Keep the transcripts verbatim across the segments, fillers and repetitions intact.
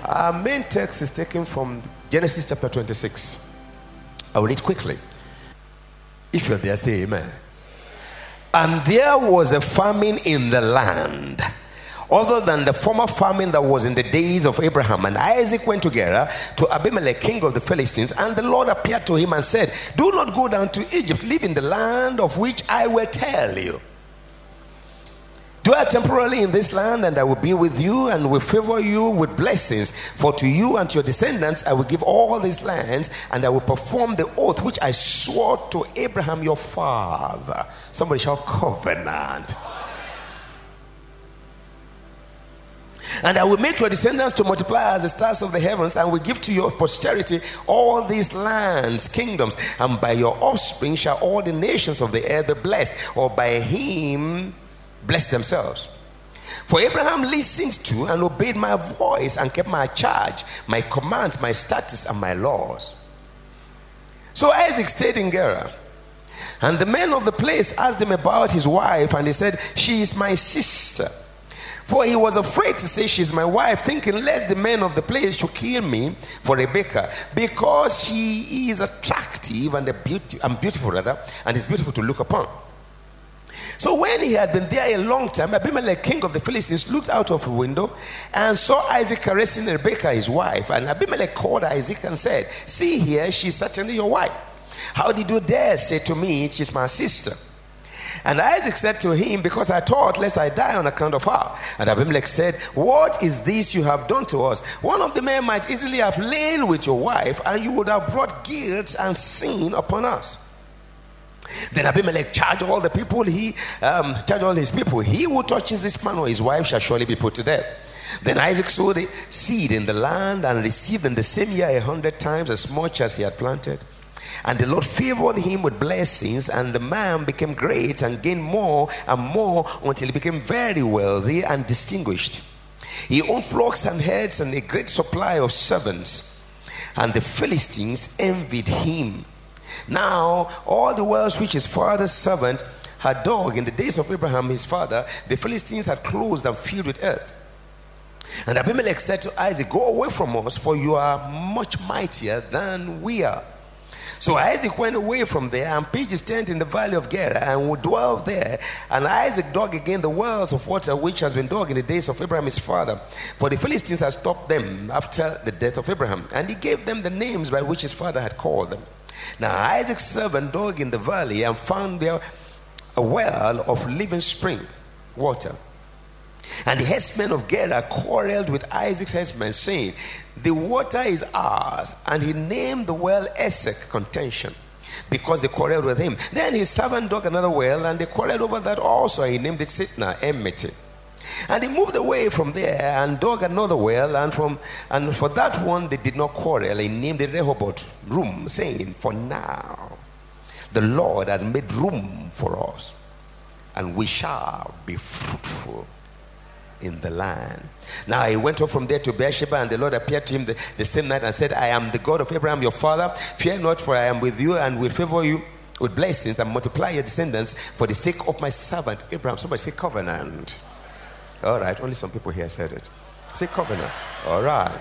Our main text is taken from Genesis chapter twenty-six. I will read quickly. If you're there, say amen. And there was a famine in the land, other than the former famine that was in the days of Abraham. And Isaac went to Gerar to Abimelech, king of the Philistines. And the Lord appeared to him and said, do not go down to Egypt. Live in the land of which I will tell you. Dwell temporarily in this land, and I will be with you and will favor you with blessings. For to you and to your descendants I will give all these lands, and I will perform the oath which I swore to Abraham your father. Somebody shout covenant. And I will make your descendants to multiply as the stars of the heavens, and will give to your posterity all these lands, kingdoms, and by your offspring shall all the nations of the earth be blessed, or by him bless themselves. For Abraham listened to and obeyed my voice and kept my charge, my commands, my statutes, and my laws. So Isaac stayed in Gerar. And the men of the place asked him about his wife, and they said, she is my sister. For he was afraid to say, she is my wife, thinking lest the men of the place should kill me for Rebekah, because she is attractive and, a beauty, and beautiful, rather, and is beautiful to look upon. So when he had been there a long time, Abimelech, king of the Philistines, looked out of a window and saw Isaac caressing Rebekah, his wife. And Abimelech called Isaac and said, see here, she is certainly your wife. How did you dare say to me, she's my sister? And Isaac said to him, because I thought lest I die on account of her. And Abimelech said, what is this you have done to us? One of the men might easily have lain with your wife, and you would have brought guilt and sin upon us. Then Abimelech charged all the people, he um, charged all his people, he who touches this man or his wife shall surely be put to death. Then Isaac sowed the seed in the land and received in the same year a hundred times as much as he had planted. And the Lord favored him with blessings, and the man became great and gained more and more until he became very wealthy and distinguished. He owned flocks and herds and a great supply of servants, and the Philistines envied him. Now, all the wells which his father's servant had dug in the days of Abraham his father, the Philistines had closed and filled with earth. And Abimelech said to Isaac, go away from us, for you are much mightier than we are. So Isaac went away from there and pitched his tent in the valley of Gerar and would dwell there. And Isaac dug again the wells of water which has been dug in the days of Abraham his father, for the Philistines had stopped them after the death of Abraham. And he gave them the names by which his father had called them. Now Isaac's servant dug in the valley and found there a well of living spring water. And the herdsmen of Gerar quarreled with Isaac's herdsmen, saying, the water is ours. And he named the well Esek, contention, because they quarreled with him. Then his servant dug another well, and they quarreled over that also. And he named it Sitnah, enmity. And he moved away from there and dug another well, and from and for that one they did not quarrel. He named it Rehoboth, room, saying, for now the Lord has made room for us, and we shall be fruitful in the land. Now he went up from there to Beersheba, and the Lord appeared to him the, the same night and said, I am the God of Abraham your father. Fear not, for I am with you and will favor you with blessings and multiply your descendants for the sake of my servant Abraham. Somebody say covenant. All right, only some people here said it. Say covenant. All right.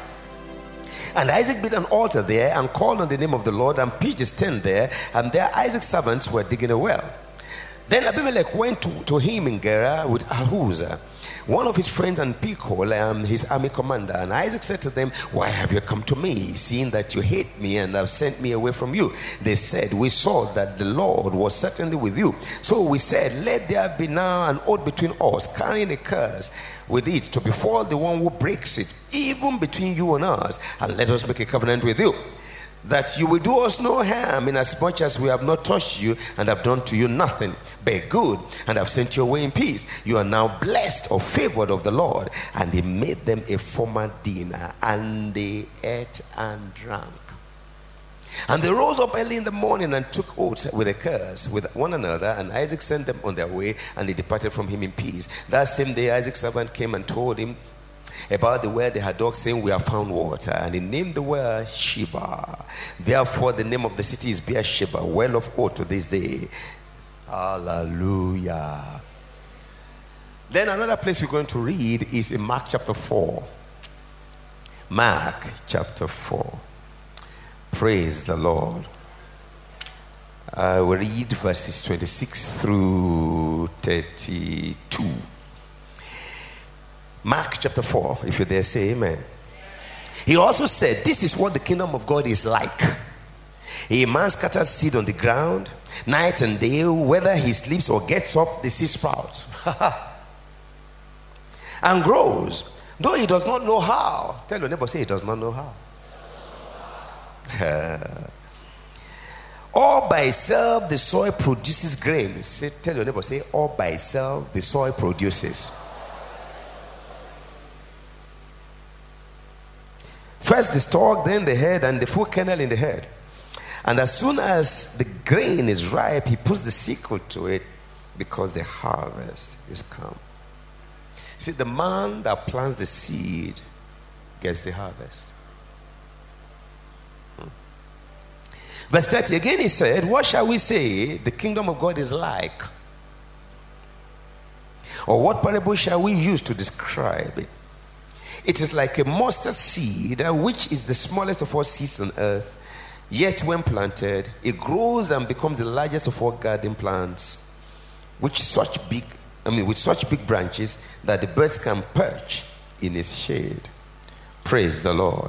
And Isaac built an altar there and called on the name of the Lord and pitched his tent there. And there Isaac's servants were digging a well. Then Abimelech went to, to him in Gerar with Ahuzah, one of his friends, and Pichol, um, his army commander. And Isaac said to them, why have you come to me, seeing that you hate me and have sent me away from you? They said, we saw that the Lord was certainly with you. So we said, let there be now an oath between us, carrying a curse with it to befall the one who breaks it, even between you and us, and let us make a covenant with you, that you will do us no harm, inasmuch as we have not touched you and have done to you nothing but good, and have sent you away in peace. You are now blessed or favored of the Lord. And he made them a formal dinner, and they ate and drank. And they rose up early in the morning and took oaths with a curse with one another. And Isaac sent them on their way, and they departed from him in peace. That same day Isaac's servant came and told him about the well they had dug, saying, we have found water. And he named the well Sheba. Therefore the name of the city is Beersheba, well of oath, to this day. Hallelujah. Then another place we're going to read is in Mark chapter four. Mark chapter four. Praise the Lord. I will read verses twenty-six through thirty-two. Mark chapter four, if you're there, say amen. He also said, this is what the kingdom of God is like. A man scatters seed on the ground, night and day, whether he sleeps or gets up, the seed sprouts and grows, though he does not know how. Tell your neighbor, say he does not know how. All by itself, the soil produces grain. Say, tell your neighbor, say, all by itself, the soil produces. First the stalk, then the head, and the full kernel in the head. And as soon as the grain is ripe, he puts the sickle to it, because the harvest is come. See, the man that plants the seed gets the harvest. Hmm. Verse thirty, again he said, what shall we say the kingdom of God is like? Or what parable shall we use to describe it? It is like a mustard seed, which is the smallest of all seeds on earth. Yet when planted, it grows and becomes the largest of all garden plants, which such big, I mean, with such big branches that the birds can perch in its shade. Praise the Lord.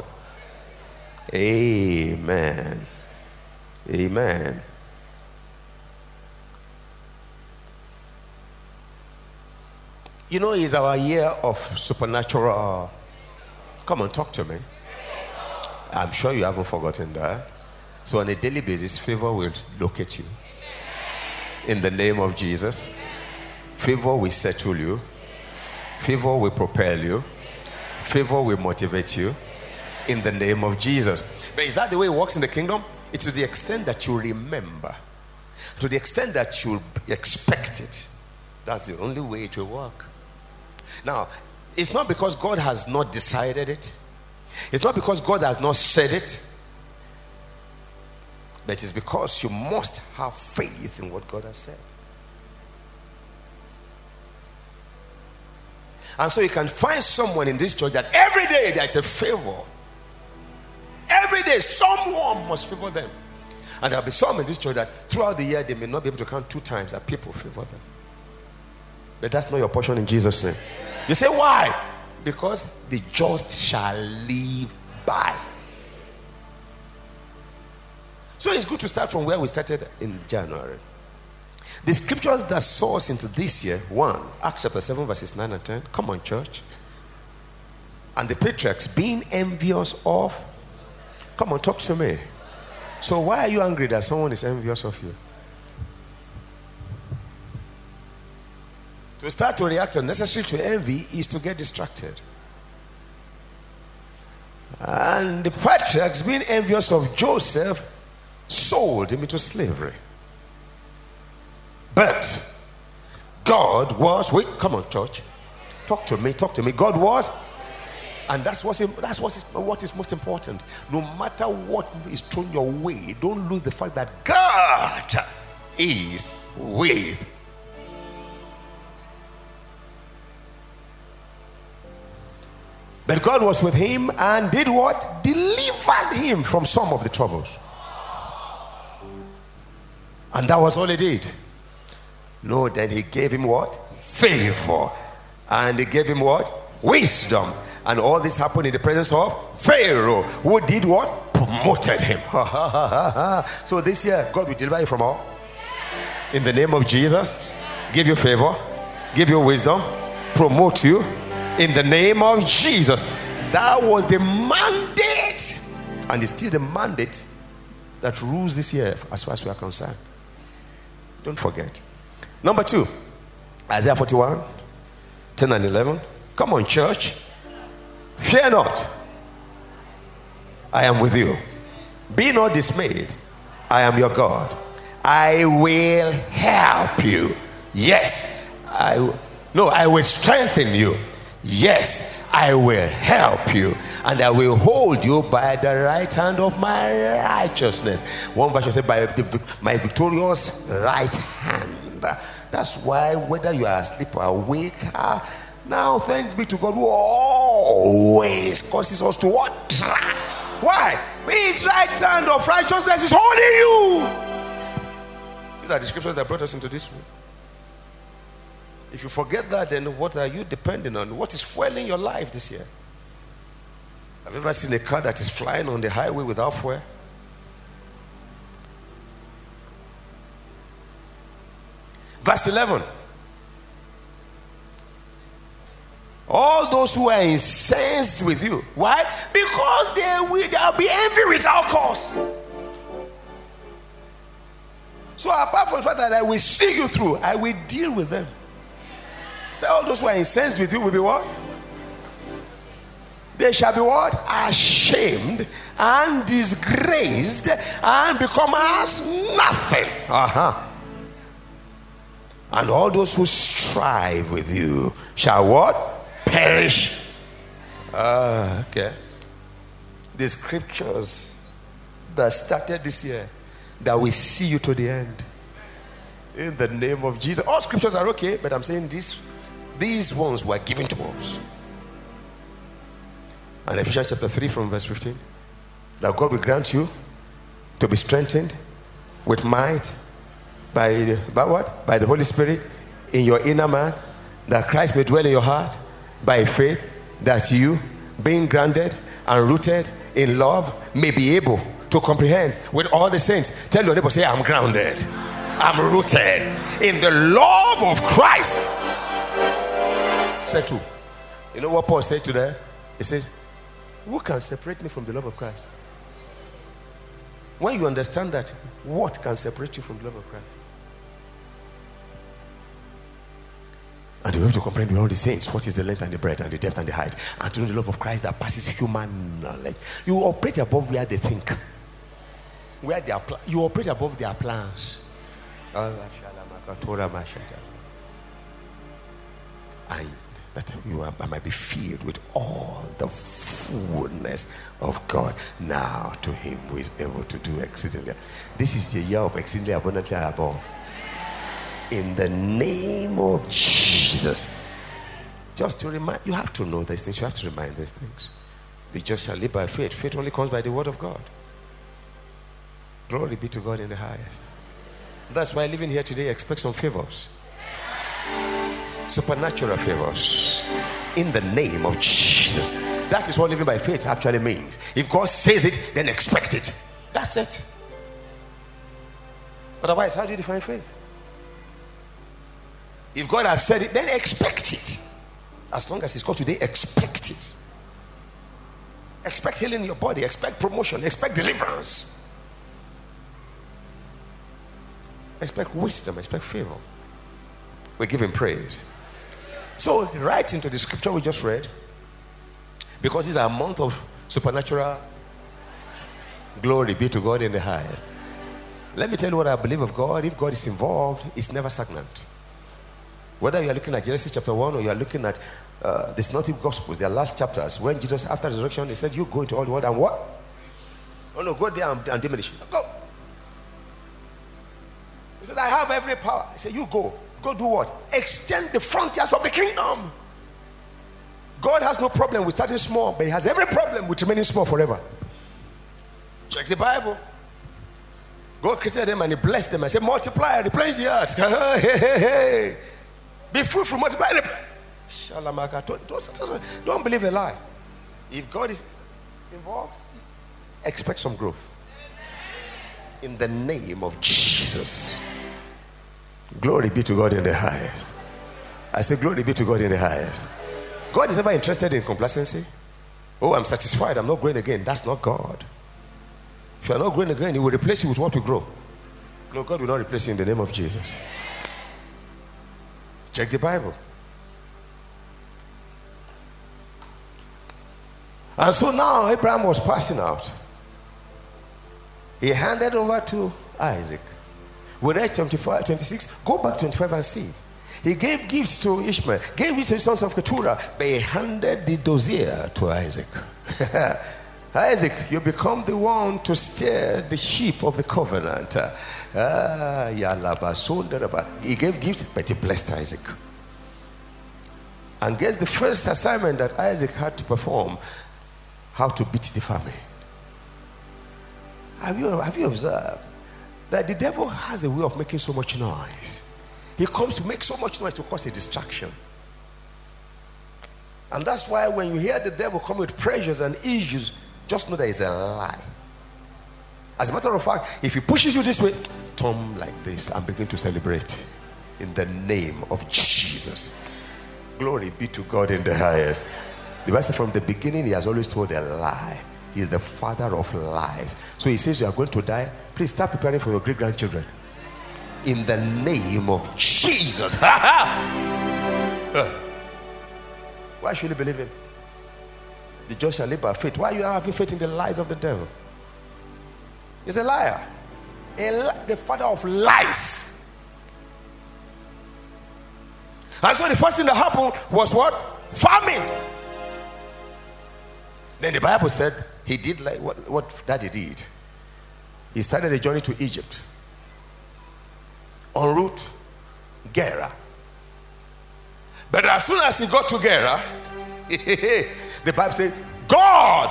Amen. Amen. You know, it's our year of supernatural. Come on, talk to me. I'm sure you haven't forgotten that. So on a daily basis, favor will locate you. In the name of Jesus. Favor will settle you. Favor will propel you. Favor will motivate you. In the name of Jesus. But is that the way it works in the kingdom? It's to the extent that you remember. To the extent that you expect it. That's the only way it will work. Now, it's not because God has not decided it. It's not because God has not said it. But it's because you must have faith in what God has said. And so you can find someone in this church that every day there's a favor. Every day someone must favor them. And there'll be some in this church that throughout the year they may not be able to count two times that people favor them. But that's not your portion in Jesus' name. You say, why? Because the just shall live by. So it's good to start from where we started in January. The scriptures that saw us into this year, one, Acts chapter seven, verses nine and ten. Come on, church. And the patriarchs being envious of. Come on, talk to me. So why are you angry that someone is envious of you? To start to react unnecessary to envy is to get distracted. And the patriarchs being envious of Joseph sold him into slavery. But God was, wait, come on, church. Talk to me, talk to me. God was, and that's what's, that's what is, what is most important. No matter what is thrown your way, don't lose the fact that God is with. But God was with him and did what? Delivered him from some of the troubles. And that was all he did. No, then he gave him what? Favor. And he gave him what? Wisdom. And all this happened in the presence of Pharaoh, who did what? Promoted him. So this year, God will deliver you from all. In the name of Jesus, give you favor, give you wisdom, promote you. In the name of Jesus. That was the mandate. And it's still the mandate that rules this year as far as we are concerned. Don't forget. Number two, Isaiah forty-one, ten and eleven. Come on, church. Fear not. I am with you. Be not dismayed. I am your God. I will help you. Yes. I will. No, I will strengthen you. Yes, I will help you, and I will hold you by the right hand of my righteousness. One version says, by the, my victorious right hand. That's why whether you are asleep or awake, ah, now thanks be to God who always causes us to what? Try. Why? His right hand of righteousness is holding you. These are the scriptures that brought us into this room. If you forget that, then what are you depending on? What is fueling your life this year? Have you ever seen a car that is flying on the highway without fuel? Verse eleven. All those who are incensed with you. Why? Because they will there'll be envy without cause. So apart from the fact that I will see you through, I will deal with them. So all those who are incensed with you will be what? They shall be what? Ashamed and disgraced and become as nothing. Uh-huh. And all those who strive with you shall what? Perish. Ah, uh, okay. The scriptures that started this year, that will see you to the end. In the name of Jesus. All scriptures are okay, but I'm saying these, these ones were given to us. And Ephesians chapter three from verse fifteen. That God will grant you to be strengthened with might by, the, by what? By the Holy Spirit in your inner man, that Christ may dwell in your heart by faith, that you, being grounded and rooted in love, may be able to comprehend with all the saints. Tell your neighbor, say, I'm grounded, I'm rooted in the love of Christ. Settle. You know what Paul said to that? He said, who can separate me from the love of Christ? When you understand that, what can separate you from the love of Christ? And you have to comprehend with all the saints what is the length and the breadth and the depth and the height, and to know the love of Christ that passes human knowledge. You operate above where they think, where they are. Pl- you operate above their plans. And that you are, I might be filled with all the fullness of God. Now to Him who is able to do exceedingly. This is the year of exceedingly abundantly above. In the name of Jesus. Just to remind, you have to know these things. You have to remind these things. The just shall live by faith. Faith only comes by the word of God. Glory be to God in the highest. That's why living here today, expect some favors. Supernatural favors. In the name of Jesus. That is what living by faith actually means. If God says it, then expect it. That's it. Otherwise, how do you define faith? If God has said it, then expect it. As long as it's called today, expect it. Expect healing in your body. Expect promotion. Expect deliverance. Expect wisdom. Expect favor. We give Him praise. So, right into the scripture we just read, because this is a month of supernatural glory be to God in the highest. Let me tell you what I believe of God. If God is involved, it's never stagnant. Whether you are looking at Genesis chapter one or you are looking at uh, the Synoptic Gospels, their last chapters, when Jesus, after resurrection, He said, you go into all the world and what? Oh no, go there and, and diminish. Go. He said, I have every power. He said, you go. Go do what? Extend the frontiers of the kingdom. God has no problem with starting small, but He has every problem with remaining small forever. Check the Bible. God created them and He blessed them and said, multiply, replenish the earth. Hey, hey, hey. Be fruitful, multiply. Don't, don't, don't believe a lie. If God is involved, expect some growth. In the name of Jesus. Glory be to God in the highest. I say glory be to God in the highest. God is never interested in complacency. Oh, I'm satisfied, I'm not growing again. That's not God. If you are not growing again, He will replace you with what to grow. No, God will not replace you in the name of Jesus. Check the Bible. And so now Abraham was passing out. He handed over to Isaac. We read twenty-five, twenty-six. Go back twenty-five and see. He gave gifts to Ishmael, gave gifts to the sons of Keturah, but he handed the dossier to Isaac. Isaac, you become the one to steer the ship of the covenant. Ah, he gave gifts, but he blessed Isaac. And guess the first assignment that Isaac had to perform, how to beat the famine. Have you, have you observed that the devil has a way of making so much noise? He comes to make so much noise to cause a distraction. And that's why when you hear the devil come with pressures and issues, just know that it's a lie. As a matter of fact, if he pushes you this way, turn like this and begin to celebrate in the name of Jesus. Glory be to God in the highest. The Bible says from the beginning he has always told a lie. He is the father of lies. So he says you are going to die. Please start preparing for your great grandchildren in the name of Jesus. Why should you believe him? The just shall live by faith. Why are you not having faith in the lies of the devil? He's a liar. A li- the father of lies. And so the first thing that happened was what? Famine. Then the Bible said he did like what, what daddy did. He started a journey to Egypt. En route, Gerar. But as soon as he got to Gerar, the Bible says, God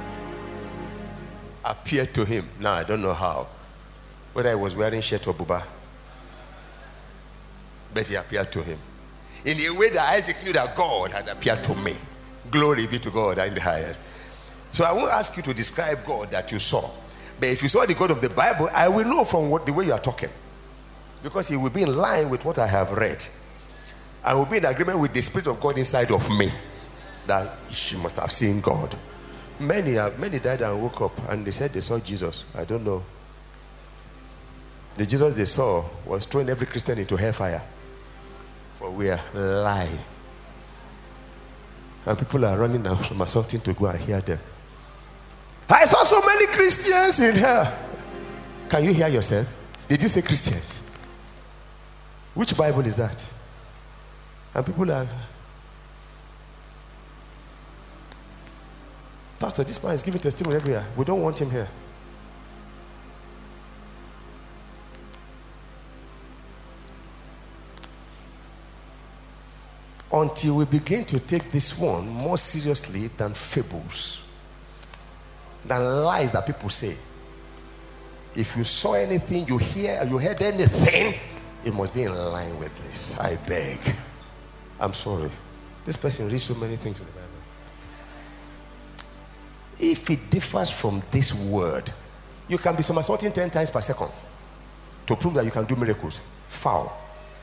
appeared to him. Now, I don't know how. Whether he was wearing shirt or buba. But he appeared to him. In a way that Isaac knew that God had appeared to me. Glory be to God in the highest. So I won't ask you to describe God that you saw. But if you saw the God of the Bible, I will know from what, the way you are talking. Because he will be in line with what I have read. I will be in agreement with the Spirit of God inside of me. That she must have seen God. Many have, many died and woke up and they said they saw Jesus. I don't know. The Jesus they saw was throwing every Christian into hellfire. For we are lying. And people are running out from assaulting to go and hear them. I saw so many Christians in here. Can you hear yourself? Did you say Christians? Which Bible is that? And people are, Pastor, this man is giving testimony everywhere. We don't want him here. Until we begin to take this one more seriously than fables, than lies that people say. If you saw anything, you hear, you heard anything, it must be in line with this. I beg. I'm sorry. This person reads so many things in the Bible. If it differs from this word, you can be somersaulting ten times per second to prove that you can do miracles. Foul.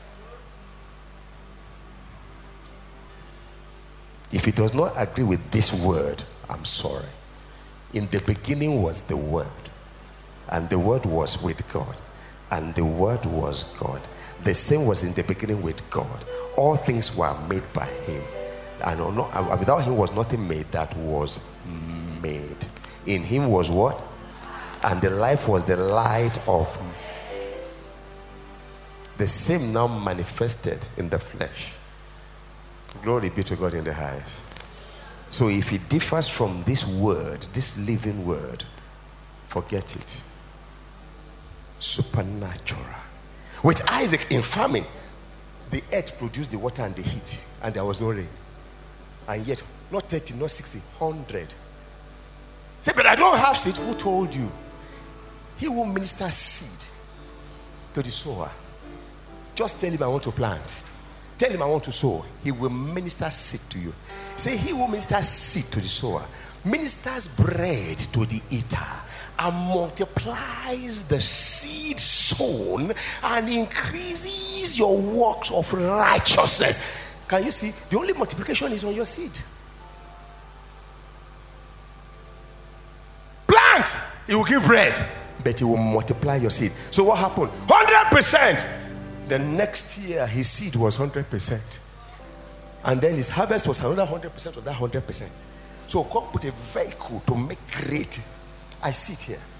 If it does not agree with this word, I'm sorry. In the beginning was the Word, and the Word was with God, and the Word was God. The same was in the beginning with God. All things were made by him, and without him was nothing made that was made. In him was what? And the life was the light of the same now manifested in the flesh. Glory be to God in the highest. So if it differs from this word, this living word, forget it. Supernatural. With Isaac in famine, the earth produced the water and the heat, and there was no rain. And yet, not thirty, not sixty, one hundred. Say, but I don't have seed. Who told you? He will minister seed to the sower. Just tell him I want to plant. Tell him I want to sow. He will minister seed to you. Say, he will minister seed to the sower, ministers bread to the eater, and multiplies the seed sown and increases your works of righteousness. Can you see? The only multiplication is on your seed. Plant, it will give bread, but it will multiply your seed. So what happened? one hundred percent. The next year, his seed was one hundred percent. And then his harvest was another one hundred percent of that one hundred percent. So God put a vehicle to make great. I see it here.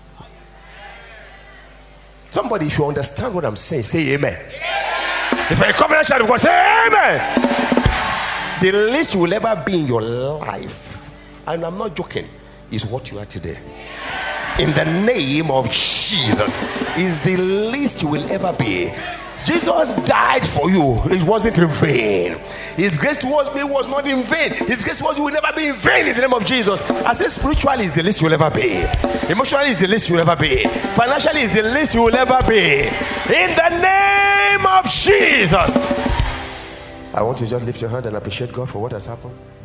Somebody, if you understand what I'm saying, say amen. Yeah. If you're a covenant child of God, say amen. The least you will ever be in your life, and I'm not joking, is what you are today. In the name of Jesus, is the least you will ever be. Jesus died for you. It wasn't in vain. His grace towards me was not in vain. His grace towards you will never be in vain in the name of Jesus. I say spiritually is the least you'll ever be. Emotionally is the least you'll ever be. Financially is the least you will ever be. In the name of Jesus. I want you to just lift your hand and appreciate God for what has happened.